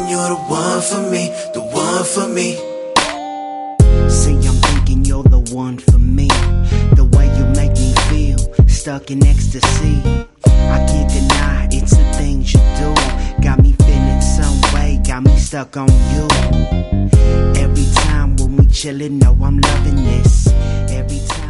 you're the one for me, the one for me. See, I'm thinking you're the one for me. The way you make me feel, stuck in ecstasy. I can't deny it's the things you do. Got me feeling some way, got me stuck on you. Every time when we chillin', know I'm loving this. Every time